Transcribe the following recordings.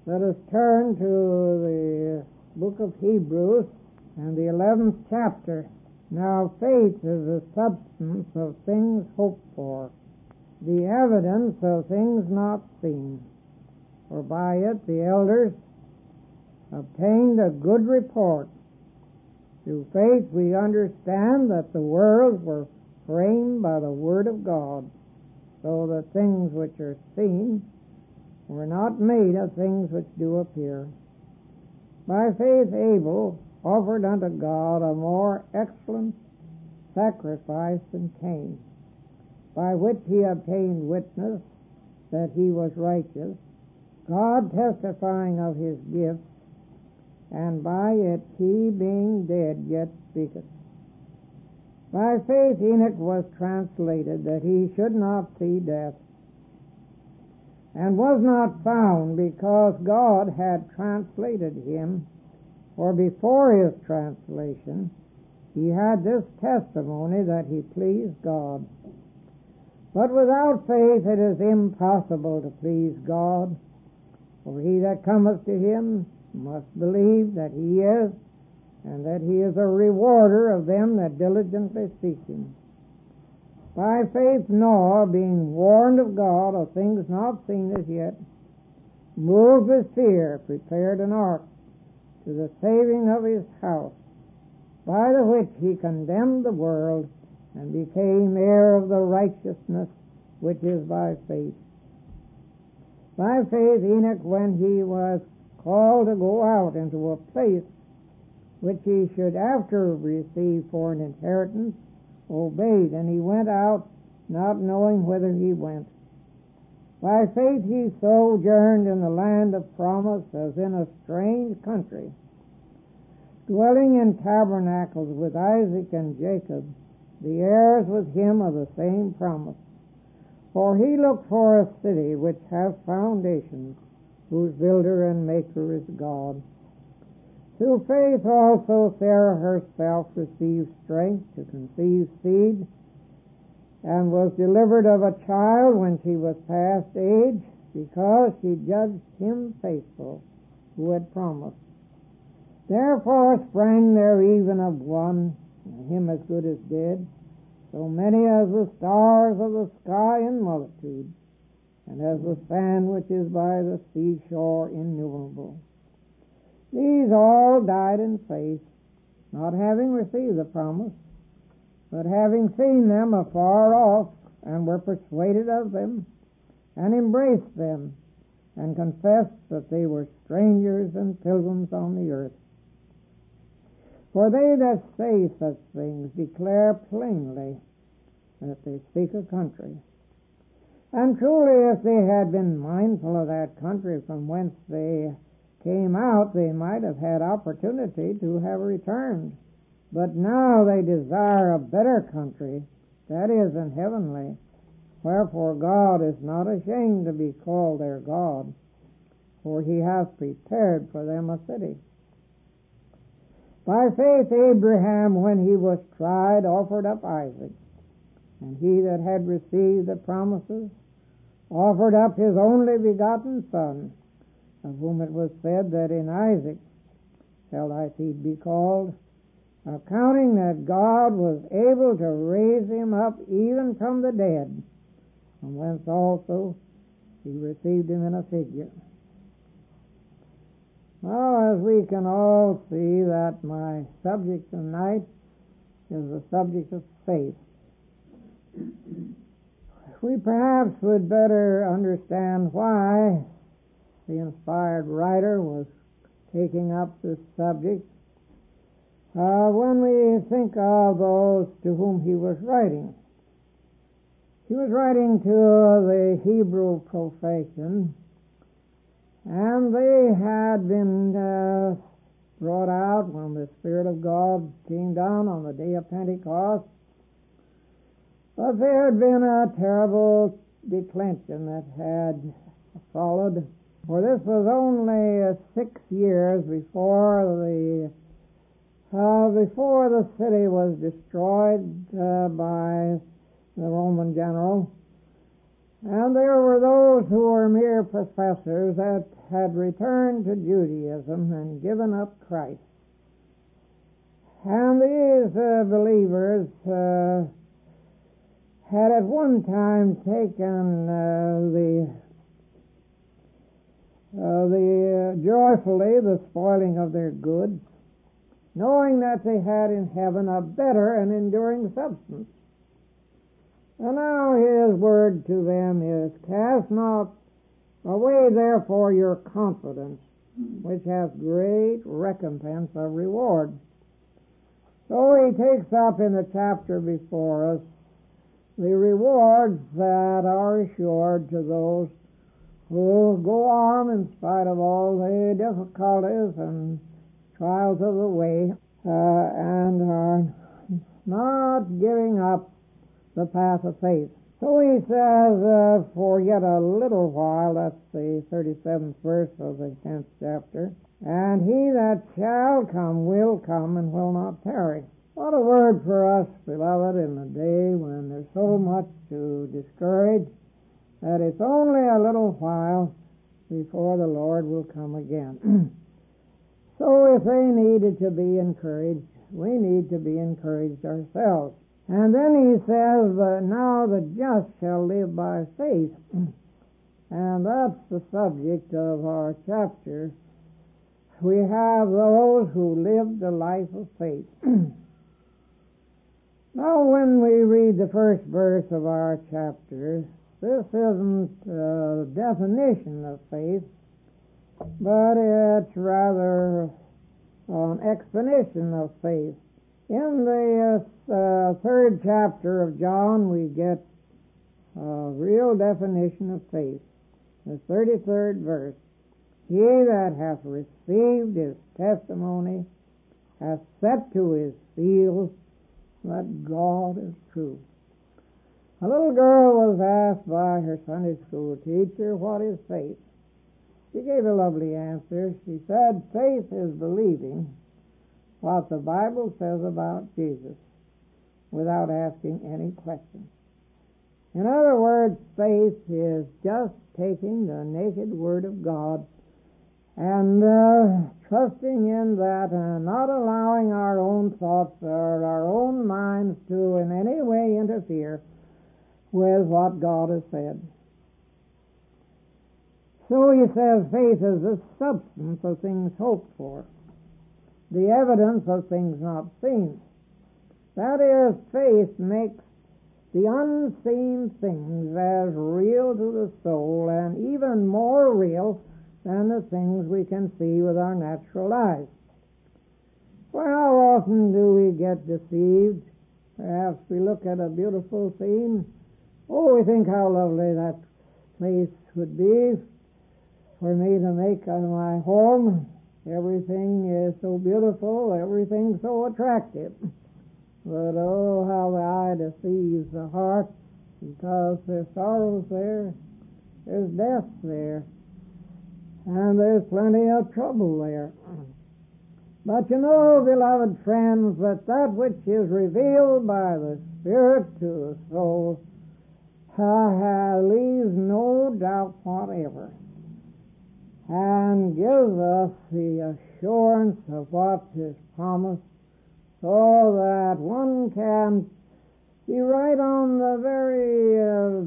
Let us turn to the book of Hebrews and the 11th chapter. Now faith is the substance of things hoped for, the evidence of things not seen. For by it the elders obtained a good report. Through faith we understand that the worlds were framed by the word of God, so that things which are seen were not made of things which do appear. By faith Abel offered unto God a more excellent sacrifice than Cain, by which he obtained witness that he was righteous, God testifying of his gifts, and by it he being dead yet speaketh. By faith Enoch was translated, that he should not see death, and was not found, because God had translated him. For before his translation he had this testimony, that he pleased God. But without faith it is impossible to please God. For he that cometh to him must believe that he is, and that he is a rewarder of them that diligently seek him. By faith Noah, being warned of God of things not seen as yet, moved with fear, prepared an ark to the saving of his house, by the which he condemned the world, and became heir of the righteousness which is by faith. By faith Enoch, when he was called to go out into a place which he should after receive for an inheritance, obeyed, and he went out, not knowing whither he went. By faith he sojourned in the land of promise, as in a strange country, dwelling in tabernacles with Isaac and Jacob, the heirs with him of the same promise. For he looked for a city which hath foundations, whose builder and maker is God. Through faith also Sarah herself received strength to conceive seed, and was delivered of a child when she was past age, because she judged him faithful who had promised. Therefore sprang there even of one, and him as good as dead, so many as the stars of the sky in multitude, and as the sand which is by the seashore innumerable. These all died in faith, not having received the promise, but having seen them afar off, and were persuaded of them, and embraced them, and confessed that they were strangers and pilgrims on the earth. For they that say such things declare plainly that they speak a country. And truly, if they had been mindful of that country from whence they came out, they might have had opportunity to have returned. But now they desire a better country, that is, an heavenly. Wherefore God is not ashamed to be called their God, for he hath prepared for them a city. By faith Abraham, when he was tried, offered up Isaac. And he that had received the promises offered up his only begotten son, of whom it was said that in Isaac shall thy seed be called, accounting that God was able to raise him up even from the dead, from whence also he received him in a figure. Now, as we can all see, that my subject tonight is the subject of faith. We perhaps would better understand why the inspired writer was taking up this subject when we think of those to whom he was writing. He was writing to the Hebrew profession, and they had been brought out when the Spirit of God came down on the day of Pentecost. But there had been a terrible declension that had followed, for this was only 6 years before the city was destroyed by the Roman general. And there were those who were mere professors that had returned to Judaism and given up Christ. And these believers had at one time taken joyfully the spoiling of their goods, knowing that they had in heaven a better and enduring substance. And now his word to them is, cast not away therefore your confidence, which hath great recompense of reward. So he takes up in the chapter before us the rewards that are assured to those who go on in spite of all the difficulties and trials of the way, and are not giving up the path of faith. So he says, for yet a little while, that's the 37th verse of the 10th chapter, and he that shall come will come and will not tarry. What a word for us, beloved, in the day when there's so much to discourage, that it's only a little while before the Lord will come again. So if they needed to be encouraged, we need to be encouraged ourselves. And then he says, now the just shall live by faith. And that's the subject of our chapter. We have those who lived a life of faith. Now when we read the first verse of our chapter, this isn't a definition of faith, but it's rather an exposition of faith. In the third chapter of John, we get a real definition of faith. The 33rd verse, he that hath received his testimony hath set to his seal that God is true. A little girl was asked by her Sunday school teacher, what is faith? She gave a lovely answer. She said, faith is believing what the Bible says about Jesus without asking any questions. In other words, faith is just taking the naked Word of God and trusting in that and not allowing our own thoughts or our own minds to in any way interfere with what God has said. So he says faith is the substance of things hoped for, the evidence of things not seen. That is, faith makes the unseen things as real to the soul and even more real than the things we can see with our natural eyes. Well, how often do we get deceived? Perhaps we look at a beautiful scene. Oh, we think how lovely that place would be for me to make my home. Everything is so beautiful, everything so attractive. But oh, how the eye deceives the heart, because there's sorrows there, there's death there, and there's plenty of trouble there. But you know, beloved friends, that which is revealed by the Spirit to the soul leaves no doubt whatever, and gives us the assurance of what is promised, so that one can be right on the very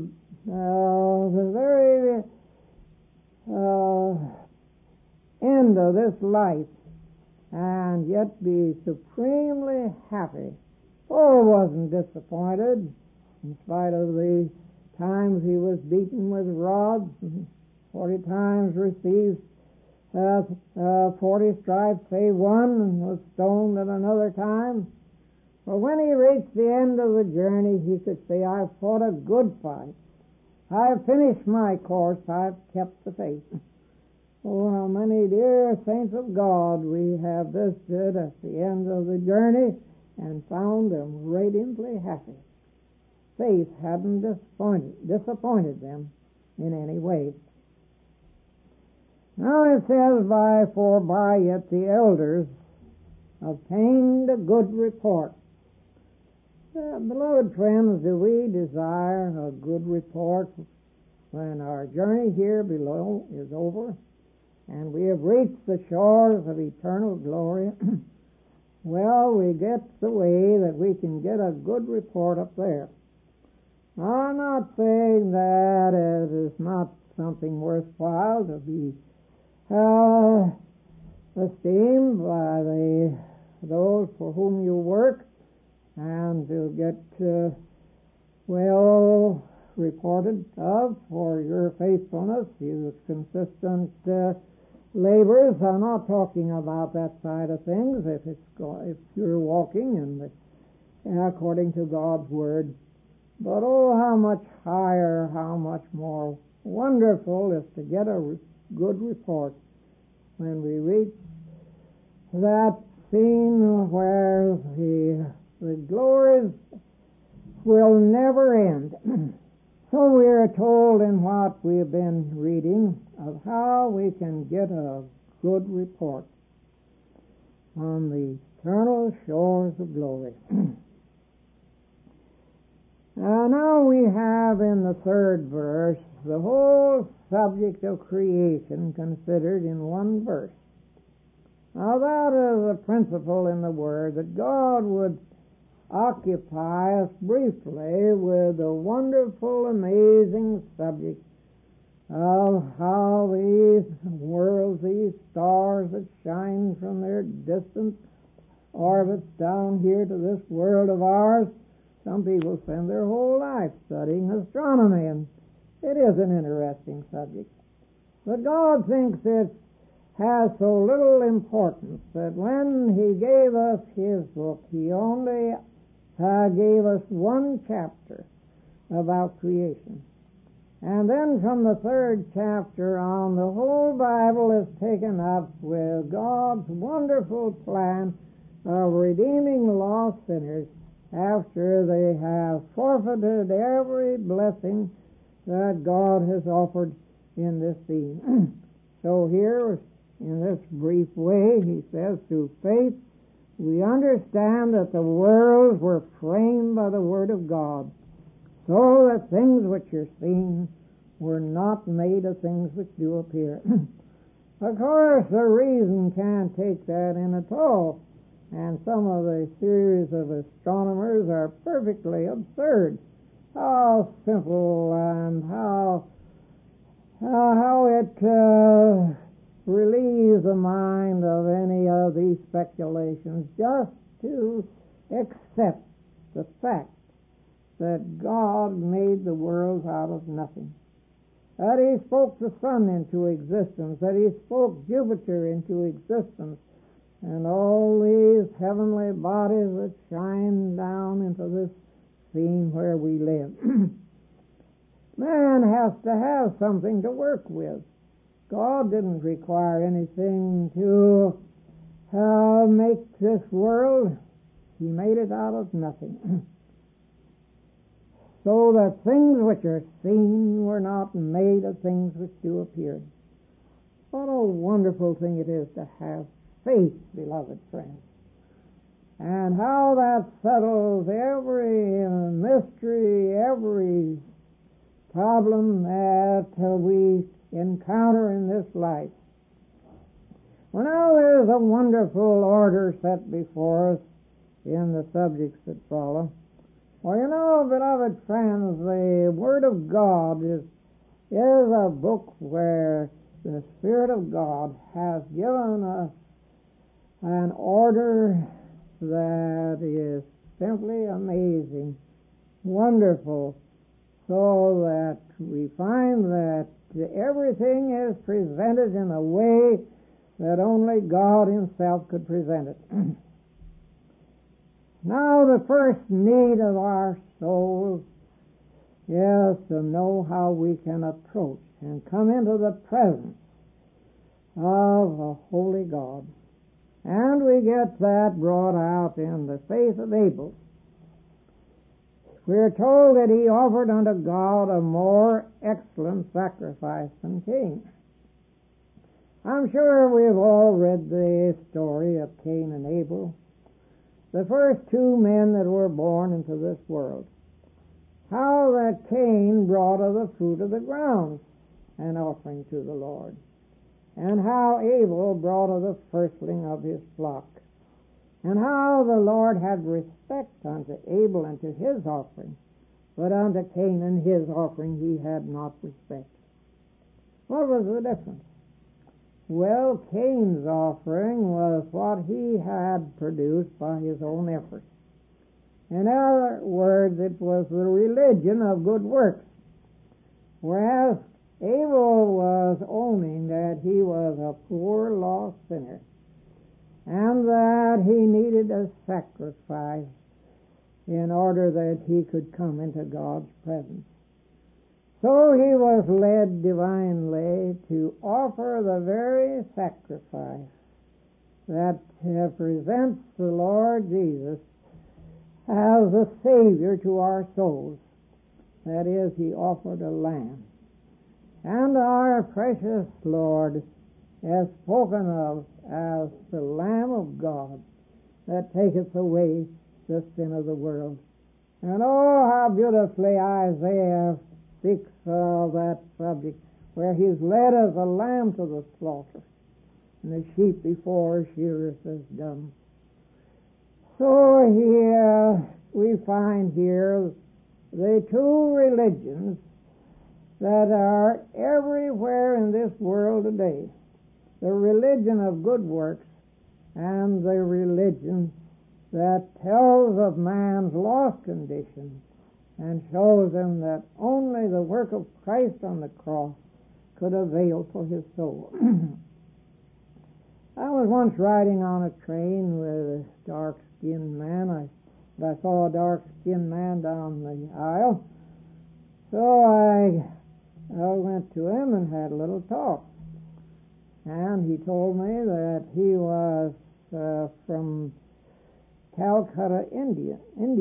end of this life, and yet be supremely happy. Paul wasn't disappointed, in spite of the times he was beaten with rods, 40 times received 40 stripes, save one, and was stoned at another time. But when he reached the end of the journey, he could say, I've fought a good fight. I've finished my course. I've kept the faith. Oh, how many dear saints of God we have visited at the end of the journey and found them radiantly happy. Faith hadn't disappointed them in any way. Now it says, for by it the elders obtained a good report. Beloved friends, do we desire a good report when our journey here below is over and we have reached the shores of eternal glory, well, we get the way that we can get a good report up there. I'm not saying that it is not something worthwhile to be esteemed by those for whom you work, and to get well reported of for your faithfulness, your consistent labors. I'm not talking about that side of things. If you're walking according to God's word, but oh, how much higher, how much more wonderful is to get a good report when we reach that scene where the glories will never end. So we are told in what we have been reading of how we can get a good report on the eternal shores of glory. Now we have in the third verse the whole subject of creation considered in one verse. Now that is a principle in the Word, that God would occupy us briefly with the wonderful, amazing subject of how these worlds, these stars that shine from their distant orbits down here to this world of ours. Some people spend their whole life studying astronomy, and it is an interesting subject. But God thinks it has so little importance that when He gave us His book, He only gave us one chapter about creation. And then from the third chapter on, the whole Bible is taken up with God's wonderful plan of redeeming lost sinners after they have forfeited every blessing that God has offered in this scene. So here, in this brief way, he says, through faith, we understand that the worlds were framed by the Word of God, so that things which are seen were not made of things which do appear. Of course, the reason can't take that in at all, and some of the theories of astronomers are perfectly absurd. How simple and how it relieves the mind of any of these speculations just to accept the fact that God made the world out of nothing, that He spoke the sun into existence, that He spoke Jupiter into existence, and all these heavenly bodies that shine down into this scene where we live. Man has to have something to work with. God didn't require anything to make this world. He made it out of nothing. So that things which are seen were not made of things which do appear. What a wonderful thing it is to have faith, beloved friends. And how that settles every mystery, every problem that we encounter in this life. Well, now there's a wonderful order set before us in the subjects that follow. Well, you know, beloved friends, the Word of God is a book where the Spirit of God has given us an order that is simply amazing, wonderful, so that we find that everything is presented in a way that only God Himself could present it. Now, the first need of our souls is to know how we can approach and come into the presence of a holy God. And we get that brought out in the faith of Abel. We are told that he offered unto God a more excellent sacrifice than Cain. I'm sure we've all read the story of Cain and Abel, the first two men that were born into this world. how that Cain brought of the fruit of the ground an offering to the Lord, and how Abel brought of the firstling of his flock, and how the Lord had respect unto Abel and to his offering, but unto Cain and his offering he had not respect. What was the difference? Well, Cain's offering was what he had produced by his own effort. In other words, it was the religion of good works, whereas Abel was owning that he was a poor, lost sinner, and that he needed a sacrifice in order that he could come into God's presence. So he was led divinely to offer the very sacrifice that presents the Lord Jesus as a Savior to our souls. That is, he offered a lamb. And our precious Lord is spoken of as the Lamb of God that taketh away the sin of the world. And oh, how beautifully Isaiah speaks of that subject, where he's led as a lamb to the slaughter, and the sheep before shearers is dumb. So here we find here the two religions that are everywhere in this world today: the religion of good works and the religion that tells of man's lost condition and shows him that only the work of Christ on the cross could avail for his soul. I was once riding on a train with a dark-skinned man. I saw a dark-skinned man down the aisle, so I went to him and had a little talk. And he told me that he was from Calcutta, India,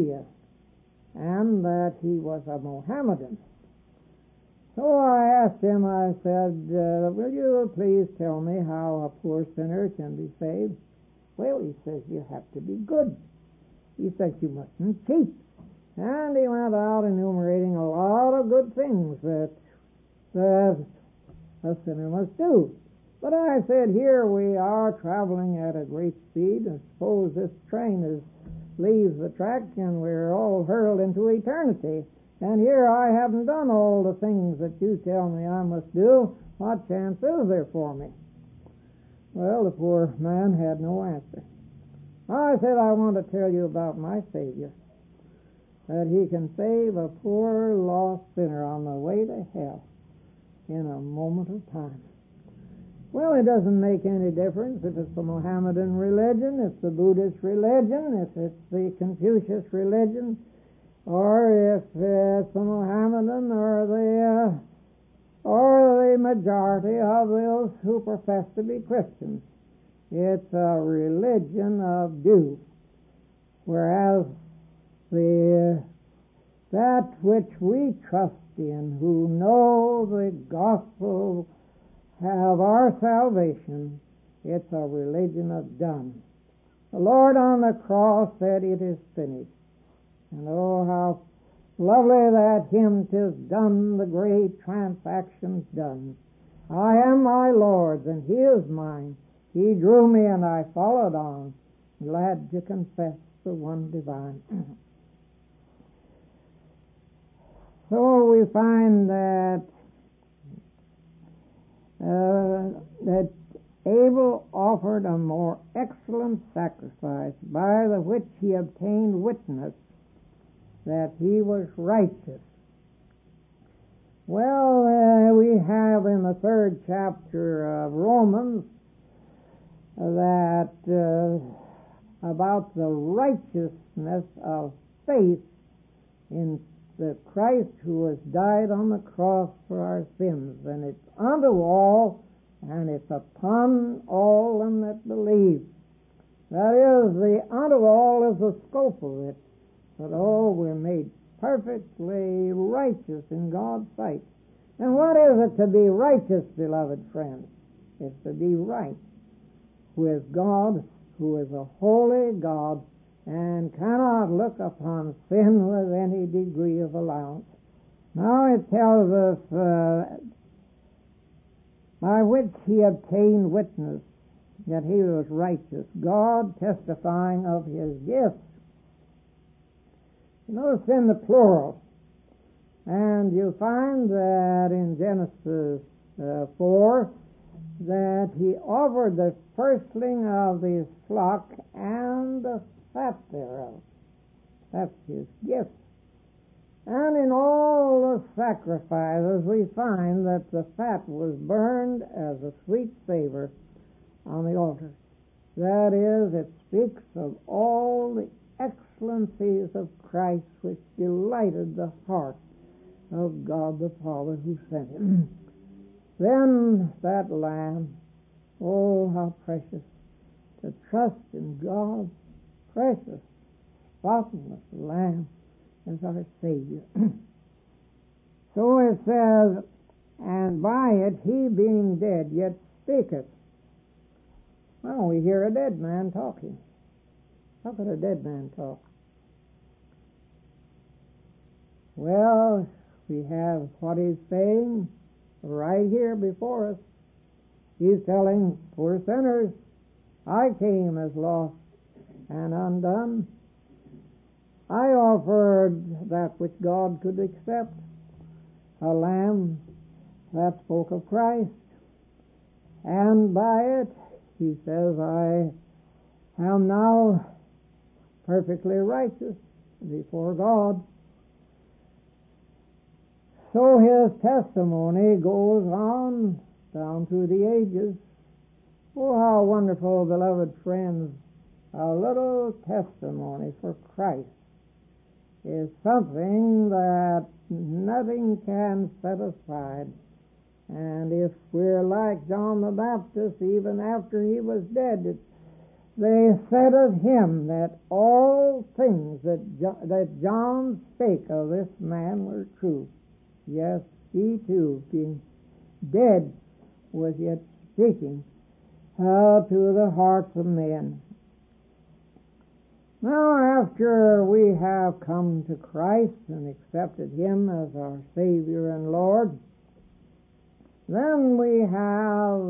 and that he was a Mohammedan. So I asked him, I said, will you please tell me how a poor sinner can be saved? Well, he says, you have to be good. He says, you mustn't cheat. And he went out enumerating a lot of good things that a sinner must do. But I said, here we are traveling at a great speed, and suppose this train leaves the track and we're all hurled into eternity. And here I haven't done all the things that you tell me I must do. What chance is there for me? Well, the poor man had no answer. I said, I want to tell you about my Savior, that he can save a poor lost sinner on the way to hell in a moment of time. Well, it doesn't make any difference if it's the Mohammedan religion, if it's the Buddhist religion, if it's the Confucius religion, or if it's the Mohammedan or the majority of those who profess to be Christians. It's a religion of do, whereas that which we trust in, who know the gospel of our salvation, it's a religion of done. The Lord on the cross said, it is finished. And oh, how lovely that hymn, 'tis done, the great transaction's done. I am my Lord's and he is mine. He drew me and I followed on, glad to confess the one divine. So we find that Abel offered a more excellent sacrifice, by the which he obtained witness that he was righteous. Well, we have in the 3rd chapter of Romans that about the righteousness of faith in the Christ who has died on the cross for our sins. And it's unto all, and it's upon all them that believe. That is, the unto all is the scope of it. But all we're made perfectly righteous in God's sight. And what is it to be righteous, beloved friends? It's to be right with God, who is a holy God, and cannot look upon sin with any degree of allowance. Now it tells us, by which he obtained witness that he was righteous, God testifying of his gifts. Notice in the plural, and you find that in Genesis 4, that he offered the firstling of his flock and the fat thereof. That's his gift. And in all the sacrifices we find that the fat was burned as a sweet savor on the altar. That is, it speaks of all the excellencies of Christ which delighted the heart of God the Father who sent him. Then that lamb, oh how precious to trust in God, precious, spotless lamb as our Savior. So it says, and by it he being dead yet speaketh. Well, we hear a dead man talking. How could a dead man talk? Well, we have what he's saying right here before us. He's telling poor sinners, I came as lost and undone. I offered that which God could accept, a lamb that spoke of Christ. And by it, he says, I am now perfectly righteous before God. So his testimony goes on down through the ages. Oh, how wonderful, beloved friends, a little testimony for Christ is something that nothing can set aside. And if we're like John the Baptist, even after he was dead, they said of him that all things that John spake of this man were true. Yes, he too, being dead, was yet speaking to the hearts of men. Now, after we have come to Christ and accepted him as our Savior and Lord, then we have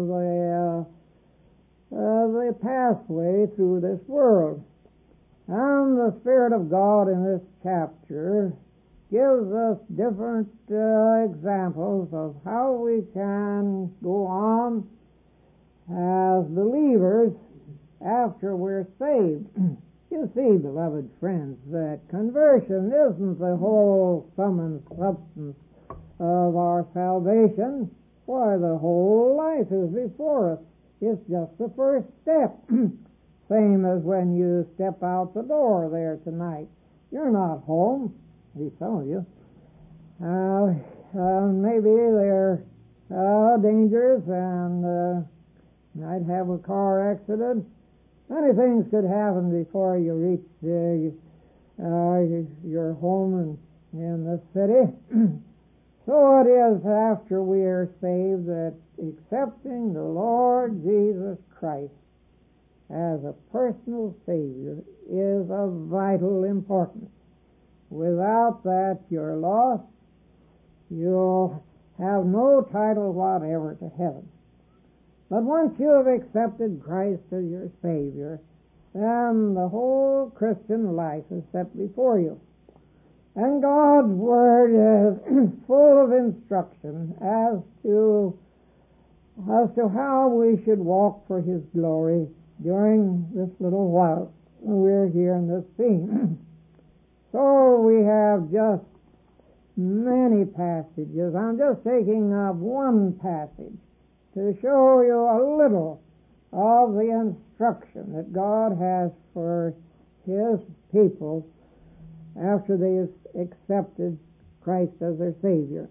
the pathway through this world. And the Spirit of God in this chapter gives us different examples of how we can go on as believers after we're saved. You see, beloved friends, that conversion isn't the whole sum and substance of our salvation. Why, the whole life is before us. It's just the first step. Same as when you step out the door there tonight. You're not home. At least some of you. Maybe there are dangers and might have a car accident. Many things could happen before you reach your home in the city. So it is after we are saved that accepting the Lord Jesus Christ as a personal Savior is of vital importance. Without that, you're lost. You'll have no title whatever to heaven. But once you have accepted Christ as your Savior, then the whole Christian life is set before you. And God's Word is full of instruction as to how we should walk for His glory during this little while we're here in this scene. So we have just many passages. I'm just taking up one passage to show you a little of the instruction that God has for His people after they have accepted Christ as their Savior.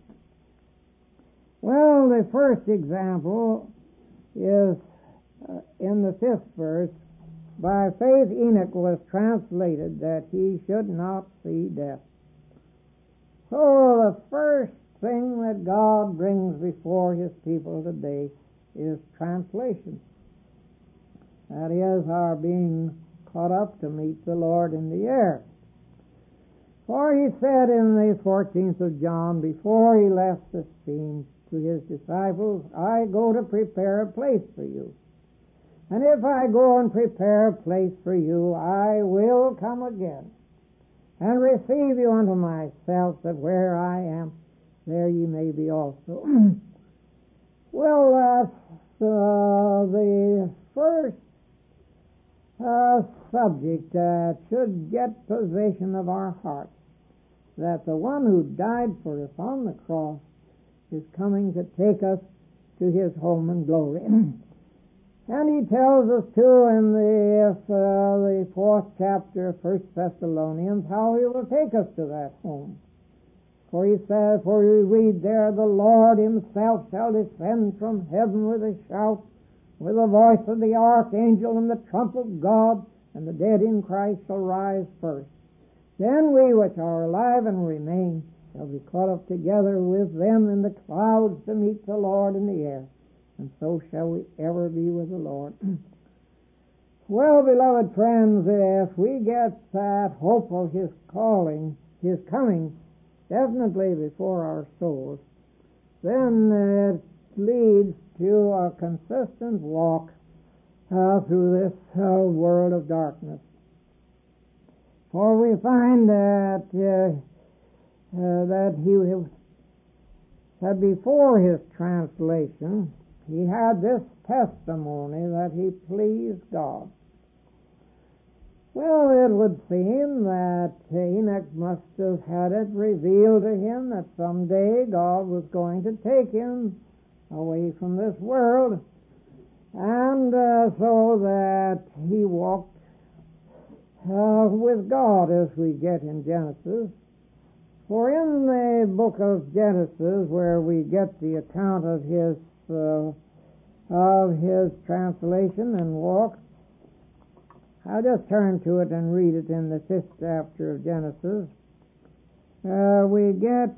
Well, the first example is in the 5th verse. By faith Enoch was translated that he should not see death. So the first thing that God brings before His people today is translation. That is our being caught up to meet the Lord in the air. For he said in the 14th of John, before he left the scene, to his disciples, I go to prepare a place for you. And if I go and prepare a place for you, I will come again and receive you unto myself, that where I am, there ye may be also. Well, that's the first subject that should get possession of our hearts, that the one who died for us on the cross is coming to take us to his home in glory. And he tells us too in the 4th chapter of 1 Thessalonians how he will take us to that home. For he says, for we read there, the Lord himself shall descend from heaven with a shout, with the voice of the archangel and the trump of God, and the dead in Christ shall rise first. Then we which are alive and remain shall be caught up together with them in the clouds to meet the Lord in the air, and so shall we ever be with the Lord. Well, beloved friends, if we get that hope of his calling, his coming, definitely before our souls, then it leads to a consistent walk through this world of darkness. For we find that that before his translation, he had this testimony that he pleased God. Well, it would seem that Enoch must have had it revealed to him that someday God was going to take him away from this world, and so that he walked with God, as we get in Genesis. For in the book of Genesis, where we get the account of his translation and walk, I'll just turn to it and read it in the 5th chapter of Genesis. We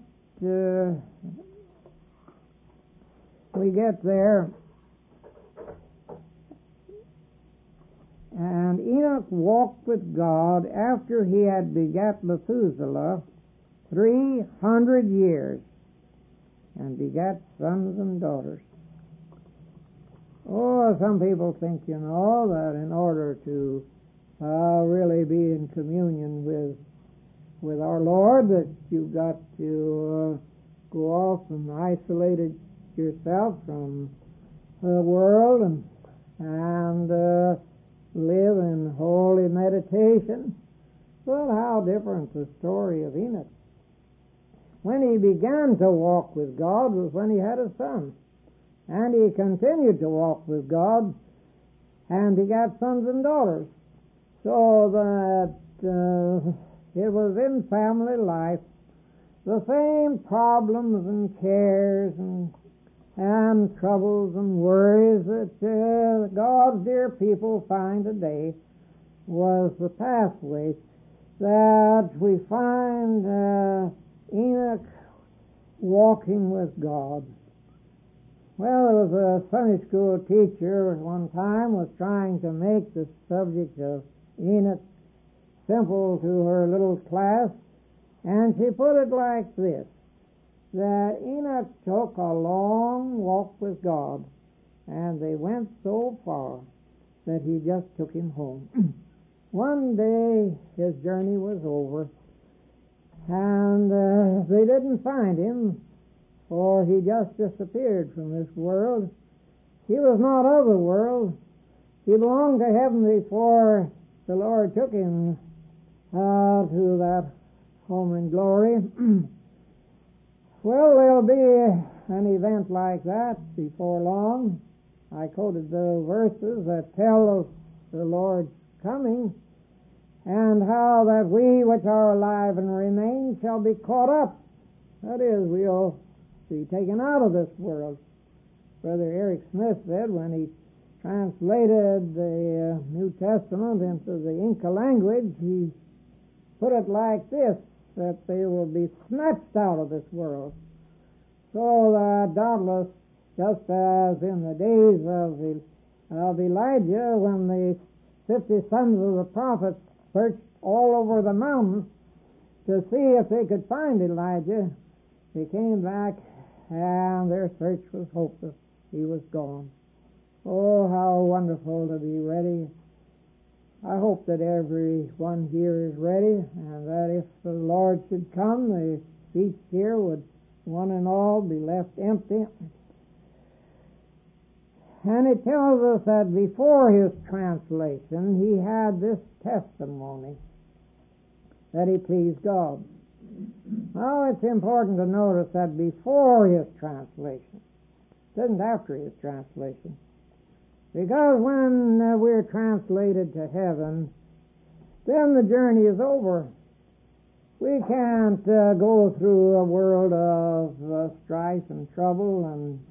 get there, and Enoch walked with God after he had begat Methuselah 300 years, and begat sons and daughters. Oh, some people think, that in order to really be in communion with our Lord, that you've got to go off and isolate yourself from the world and live in holy meditation. Well, how different the story of Enoch. When he began to walk with God was when he had a son. And he continued to walk with God, and he got sons and daughters. So that it was in family life the same problems and cares and troubles and worries that God's dear people find today was the pathway that we find Enoch walking with God. Well, there was a Sunday school teacher at one time was trying to make the subject of Enoch simple to her little class, and she put it like this, that Enoch took a long walk with God, and they went so far that he just took him home. One day his journey was over, and they didn't find him, for he just disappeared from this world. He was not of the world. He belonged to heaven before the Lord took him to that home in glory. Well, there'll be an event like that before long. I quoted the verses that tell of the Lord's coming, and how that we which are alive and remain shall be caught up. That is, we'll be taken out of this world. Brother Eric Smith said when he translated the New Testament into the Inca language, he put it like this, that they will be snatched out of this world. So that doubtless, just as in the days of Elijah, when the 50 sons of the prophets searched all over the mountains to see if they could find Elijah. They came back, and their search was hopeless. He was gone. Oh, how wonderful to be ready. I hope that everyone here is ready, and that if the Lord should come, the seats here would one and all be left empty. And it tells us that before his translation, he had this testimony that he pleased God. Now, it's important to notice that before his translation, it isn't after his translation. Because when we're translated to heaven, then the journey is over. We can't go through a world of strife and trouble and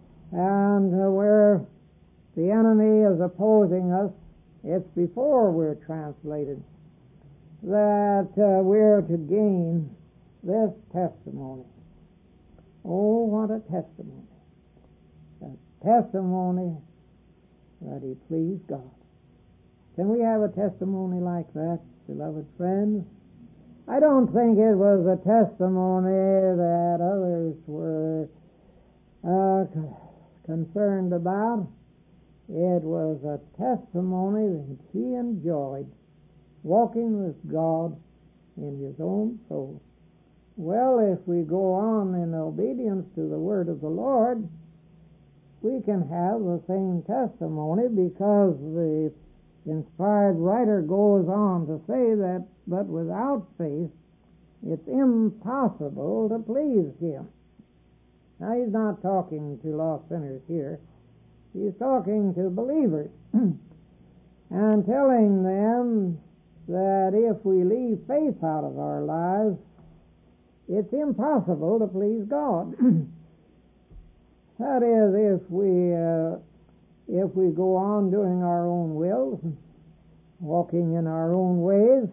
where the enemy is opposing us. It's before we're translated that we're to gain this testimony. Oh, what a testimony. A testimony that he pleased God. Can we have a testimony like that, beloved friends? I don't think it was a testimony that others were concerned about. It was a testimony that he enjoyed, walking with God in his own soul. Well, if we go on in obedience to the word of the Lord, we can have the same testimony, because the inspired writer goes on to say that, but without faith, it's impossible to please him. Now, he's not talking to lost sinners here. He's talking to believers and telling them that if we leave faith out of our lives, it's impossible to please God. That is, if we go on doing our own wills, walking in our own ways,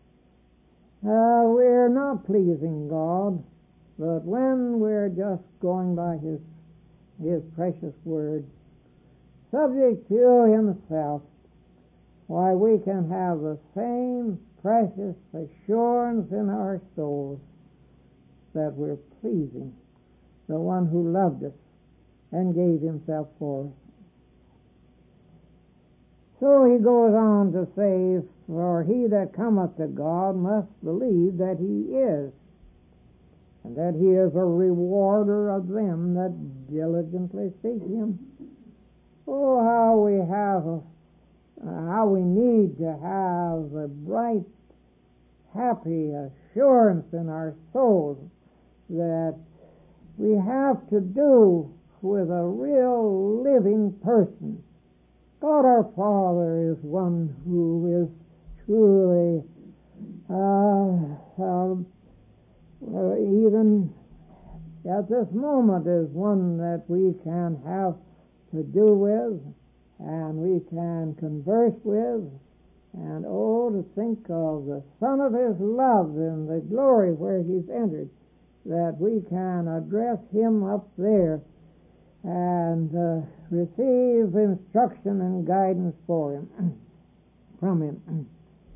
we're not pleasing God. But when we're just going by his precious word, subject to himself, why, we can have the same precious assurance in our souls that we're pleasing the one who loved us and gave himself for us. So he goes on to say, for he that cometh to God must believe that he is, and that he is a rewarder of them that diligently seek him. Oh, how we need to have a bright, happy assurance in our souls that we have to do with a real living person. God our Father is one who is truly even at this moment is one that we can have to do with and we can converse with. And oh, to think of the Son of his love and the glory where he's entered, that we can address him up there and receive instruction and guidance for him, from him.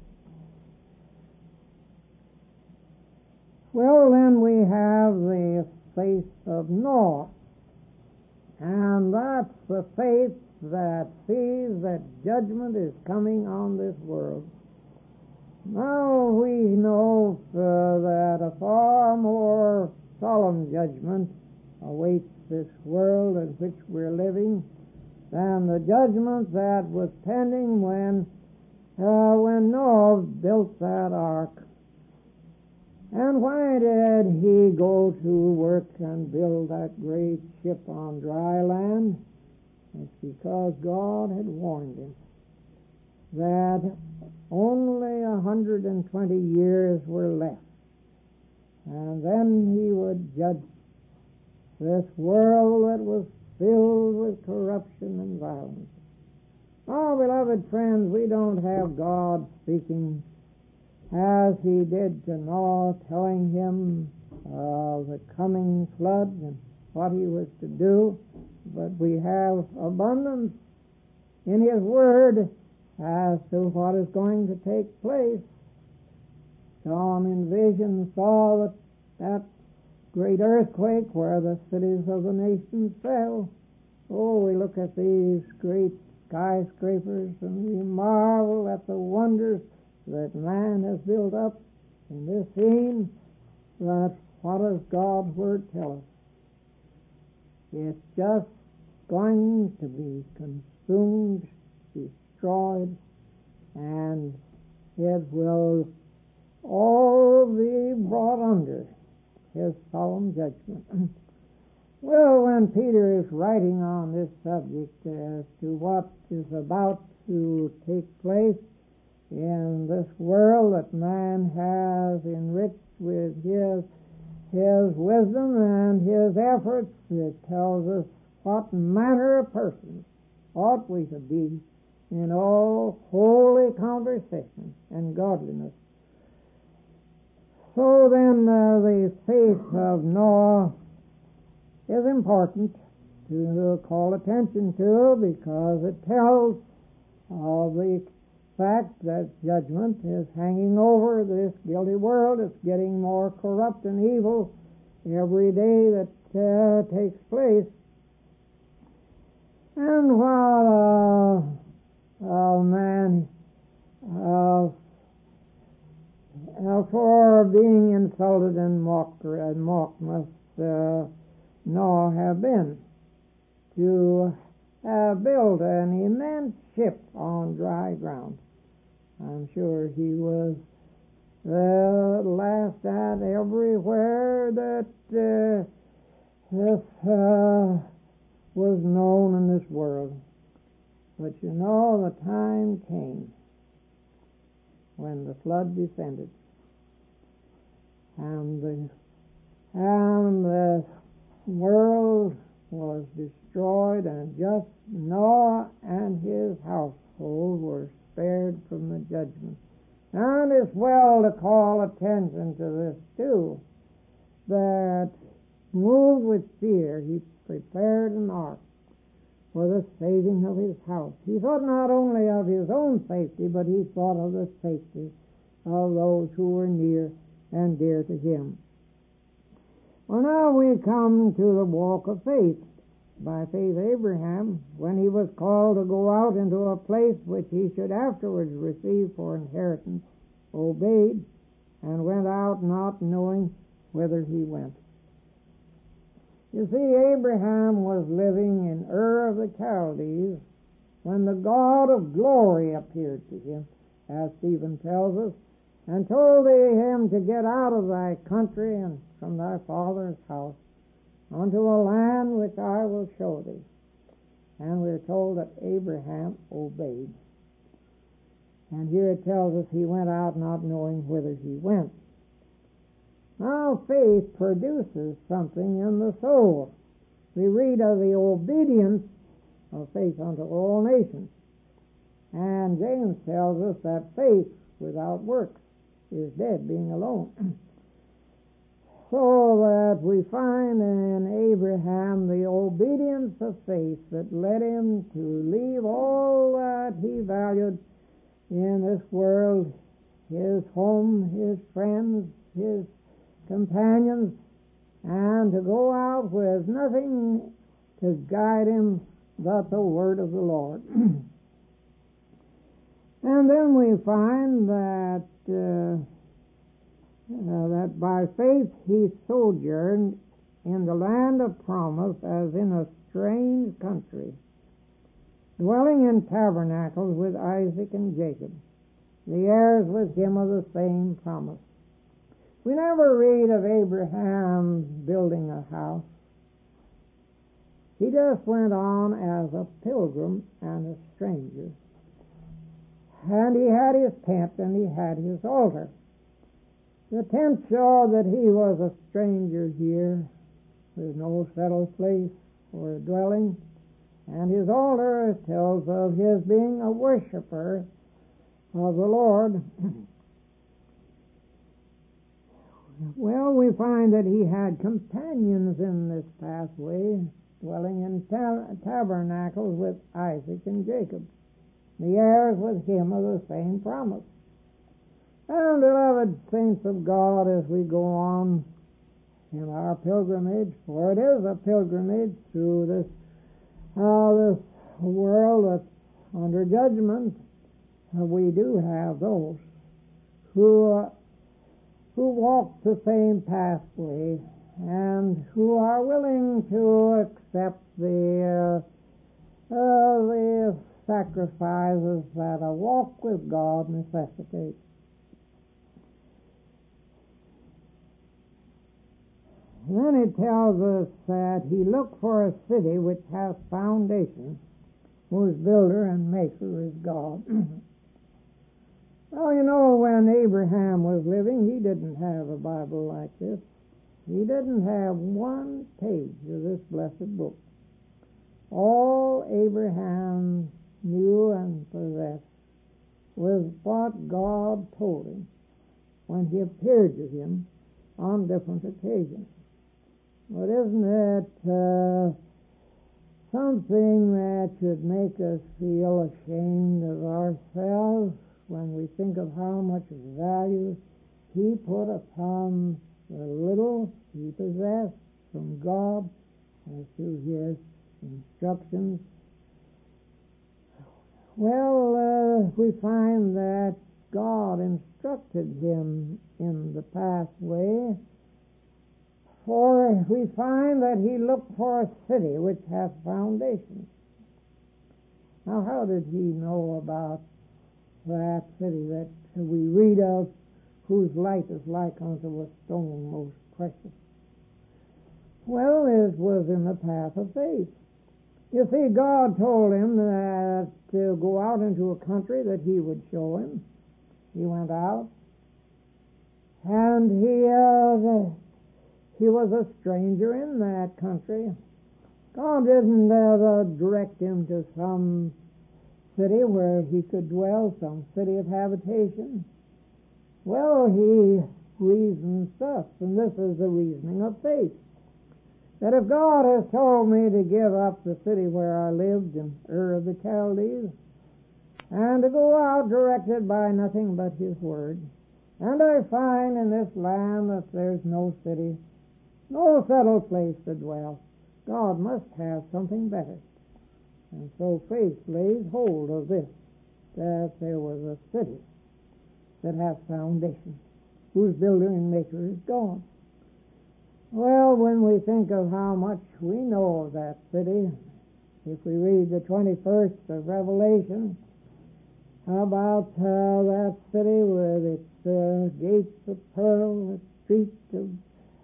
Well, then we have the faith of Noah, and that's the faith that sees that judgment is coming on this world. Now we know that a far more solemn judgment awaits this world in which we're living than the judgment that was pending when Noah built that ark. And why did he go to work and build that great ship on dry land? It's because God had warned him that only 120 years were left, and then he would judge this world that was filled with corruption and violence. Oh, beloved friends, we don't have God speaking as he did to Noah, telling him of the coming flood and what he was to do, but we have abundance in his word as to what is going to take place. John in vision saw that great earthquake where the cities of the nations fell. Oh, we look at these great skyscrapers and we marvel at the wonders that man has built up in this scene. But what does God's Word tell us? It's just going to be consumed, destroyed, and it will all be brought under His solemn judgment. Well, when Peter is writing on this subject as to what is about to take place in this world that man has enriched with his wisdom and his efforts, it tells us what manner of persons ought we to be in all holy conversation and godliness. So then the faith of Noah is important to call attention to, because it tells of the fact that judgment is hanging over this guilty world. It's getting more corrupt and evil every day that takes place. And while a man for being insulted and mocked must Noah have been to build an immense ship on dry ground. I'm sure he was laughed at everywhere that this was known in this world. But you know, the time came when the flood descended, and the world was destroyed, and just Noah and his household were spared from the judgment. And it's well to call attention to this too, that moved with fear he prepared an ark for the saving of his house. He thought not only of his own safety, but he thought of the safety of those who were near and dear to him. Well, now we come to the walk of faith. By faith Abraham, when he was called to go out into a place which he should afterwards receive for inheritance, obeyed, and went out not knowing whither he went. You see, Abraham was living in Ur of the Chaldees when the God of glory appeared to him, as Stephen tells us, and told him to get out of thy country and from thy father's house unto a land which I will show thee. And we're told that Abraham obeyed. And here it tells us he went out not knowing whither he went. Now faith produces something in the soul. We read of the obedience of faith unto all nations. And James tells us that faith without works is dead, being alone. So that we find in Abraham the obedience of faith that led him to leave all that he valued in this world, his home, his friends, his companions, and to go out with nothing to guide him but the word of the Lord. And then we find that that by faith he sojourned in the land of promise as in a strange country, dwelling in tabernacles with Isaac and Jacob, the heirs with him of the same promise. We never read of Abraham building a house. He just went on as a pilgrim and a stranger. And he had his tent and he had his altar. The tent showed that he was a stranger here, with no settled place or dwelling, and his altar tells of his being a worshiper of the Lord. Well, we find that he had companions in this pathway, dwelling in tabernacles with Isaac and Jacob, the heirs with him of the same promise. And beloved saints of God, as we go on in our pilgrimage, for it is a pilgrimage through this world that's under judgment, we do have those who walk the same pathway and who are willing to accept the sacrifices that a walk with God necessitates. Then it tells us that he looked for a city which has foundation, whose builder and maker is God. Well, you know, when Abraham was living, he didn't have a Bible like this. He didn't have one page of this blessed book. All Abraham knew and possessed was what God told him when he appeared to him on different occasions. But isn't it something that should make us feel ashamed of ourselves when we think of how much value he put upon the little he possessed from God as to his instructions? Well, we find that God instructed him in the pathway, for we find that he looked for a city which hath foundation. Now, how did he know about that city that we read of, whose light is like unto a stone most precious? Well, it was in the path of faith. You see, God told him that to go out into a country that he would show him. He went out, and he was a stranger in that country. God didn't direct him to some city where he could dwell, some city of habitation. Well, he reasons thus, and this is the reasoning of faith, that if God has told me to give up the city where I lived in Ur of the Chaldees, and to go out directed by nothing but his word, and I find in this land that there's no city, no settled place to dwell, God must have something better. And so faith lays hold of this, that there was a city that has foundation, whose builder and maker is God. Well, when we think of how much we know of that city, if we read the 21st of Revelation about that city with its gates of pearl, its streets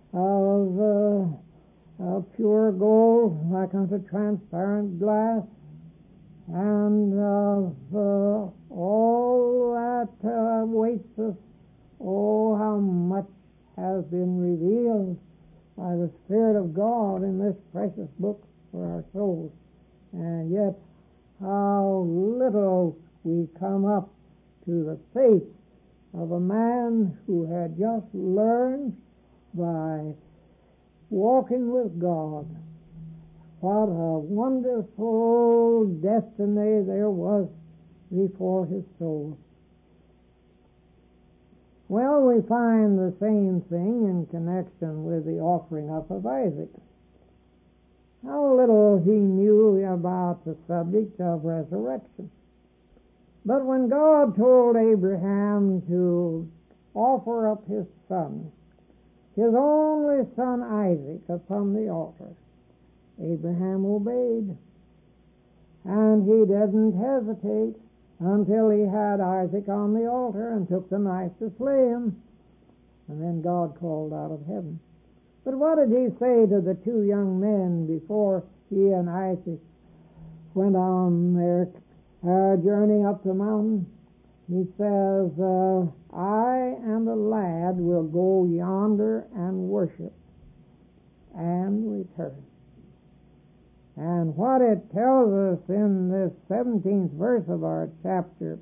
of pure gold, like unto transparent glass, and all that awaits us, oh, how much has been revealed by the Spirit of God in this precious book for our souls. And yet, how little we come up to the faith of a man who had just learned by walking with God what a wonderful destiny there was before his soul. Well, we find the same thing in connection with the offering up of Isaac. How little he knew about the subject of resurrection. But when God told Abraham to offer up his son, his only son Isaac, upon the altar, Abraham obeyed. And he didn't hesitate until he had Isaac on the altar and took the knife to slay him. And then God called out of heaven. But what did he say to the two young men before he and Isaac went on their journey up the mountain? He says, I and the lad will go yonder and worship and return. And what it tells us in this 17th verse of our chapter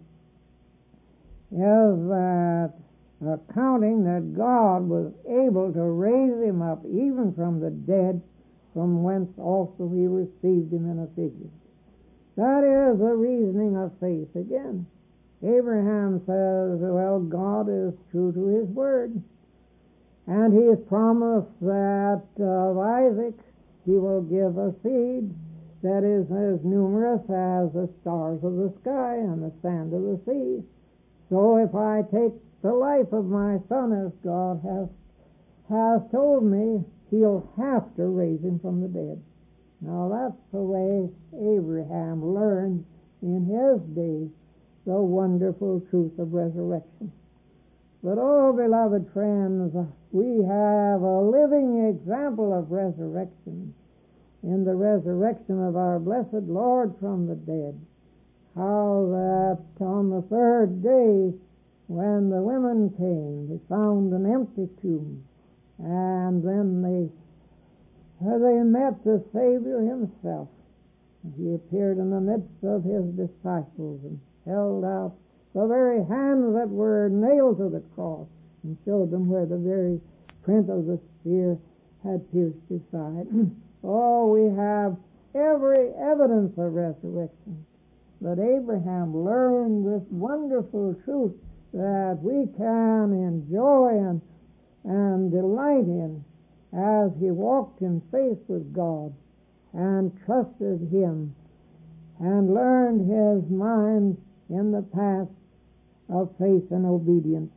is that accounting that God was able to raise him up even from the dead, from whence also he received him in a figure. That is the reasoning of faith again. Abraham says, well, God is true to his word. And he has promised that of Isaac he will give a seed that is as numerous as the stars of the sky and the sand of the sea. So if I take the life of my son, as God has told me, he'll have to raise him from the dead. Now that's the way Abraham learned in his day the wonderful truth of resurrection. But oh, beloved friends, we have a living example of resurrection in the resurrection of our blessed Lord from the dead. How that on the third day, when the women came, they found an empty tomb, and then they met the Savior himself. He appeared in the midst of his disciples and held out the very hands that were nailed to the cross and showed them where the very print of the spear had pierced his side. Oh, we have every evidence of resurrection. But Abraham learned this wonderful truth that we can enjoy and delight in as he walked in faith with God and trusted him and learned his mind in the path of faith and obedience.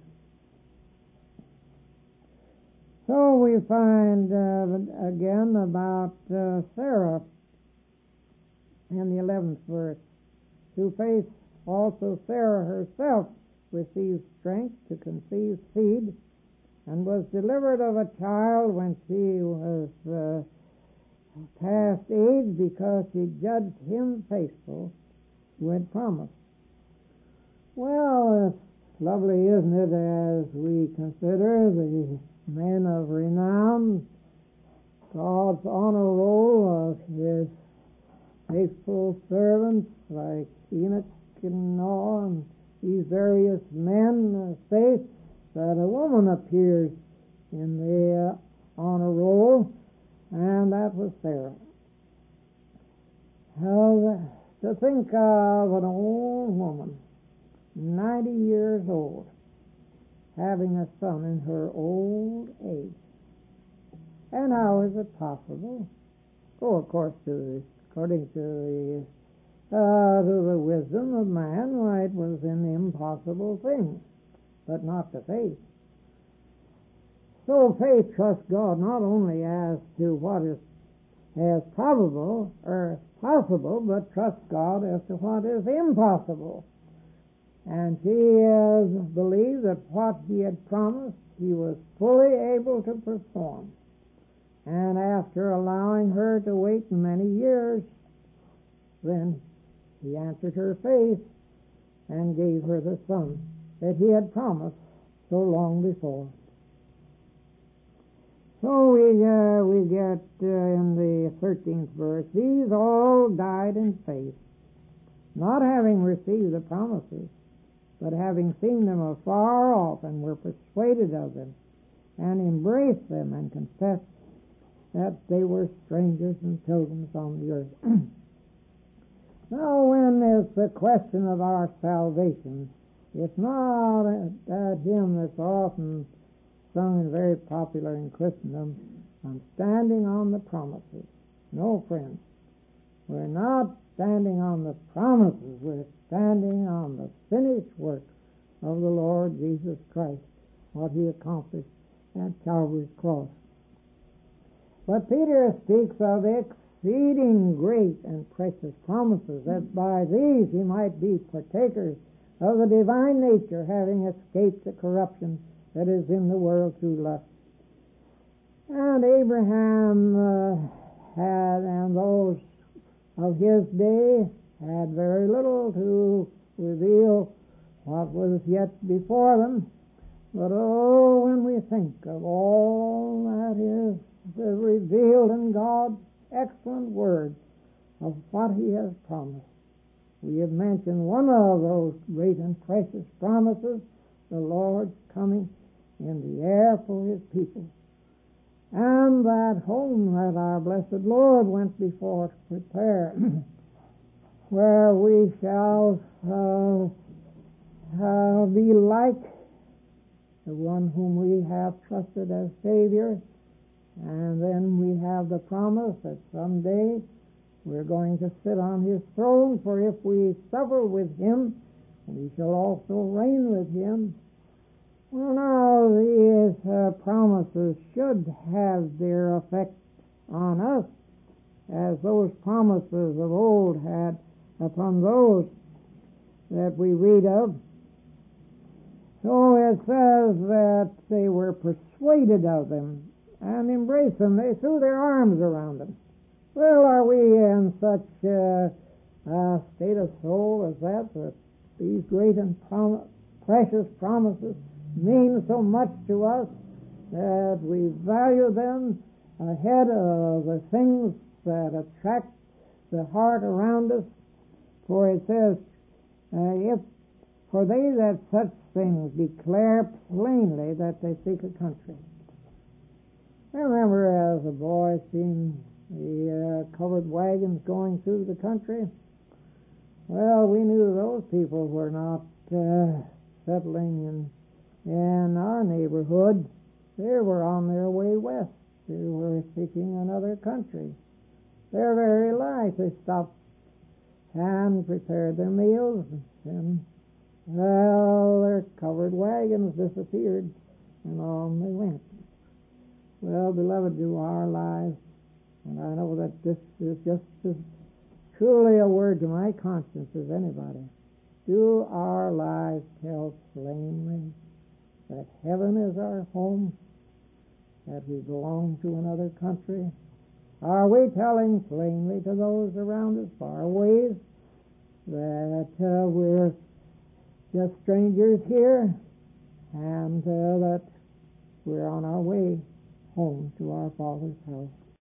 So we find again about Sarah in the 11th verse. Through faith also Sarah herself received strength to conceive seed and was delivered of a child when she was past age, because she judged him faithful who had promised. Well, it's lovely, isn't it, as we consider the men of renown, God's honor roll of his faithful servants like Enoch and Noah and these various men say that a woman appears in the honor roll, and that was Sarah. How to think of an old woman, 90 years old, having a son in her old age. And how is it possible? Oh, of course, according to the wisdom of man, why, it was an impossible thing, but not to faith. So faith trusts God not only as to what is as probable or possible, but trusts God as to what is impossible. And she has believed that what he had promised, he was fully able to perform. And after allowing her to wait many years, then he answered her faith and gave her the son that he had promised so long before. So we get in the 13th verse, these all died in faith, not having received the promises, but having seen them afar off, and were persuaded of them, and embraced them, and confessed that they were strangers and pilgrims on the earth. Now, when it's the question of our salvation, it's not that hymn that's often sung and very popular in Christendom, I'm standing on the promises. No, friends, we're not standing on the promises, we're standing on the finished work of the Lord Jesus Christ, what he accomplished at Calvary's cross. But Peter speaks of exceeding great and precious promises, that by these he might be partakers of the divine nature, having escaped the corruption that is in the world through lust. And Abraham and those of his day had very little to reveal what was yet before them. But oh, when we think of all that is revealed in God's excellent word of what he has promised. We have mentioned one of those great and precious promises, the Lord's coming in the air for his people. And that home that our blessed Lord went before to prepare where we shall be like the one whom we have trusted as Savior. And then we have the promise that someday we're going to sit on His throne, for if we suffer with Him, we shall also reign with Him. Well, now these promises should have their effect on us, as those promises of old had upon those that we read of. So it says that they were persuaded of them and embraced them. They threw their arms around them. Well, are we in such a state of soul as that these great and precious promises mean so much to us that we value them ahead of the things that attract the heart around us? For it says, for they that such things declare plainly that they seek a country. I remember as a boy seeing the covered wagons going through the country. Well, we knew those people were not settling in our neighborhood. They were on their way west. They were seeking another country. Their very life, they stopped and prepared their meals, and well, their covered wagons disappeared, and on they went. Well, beloved, do our lives, and I know that this is just as truly a word to my conscience as anybody, do our lives tell plainly that heaven is our home, that we belong to another country? Are we telling plainly to those around us far away that we're just strangers here, and that we're on our way home to our Father's house?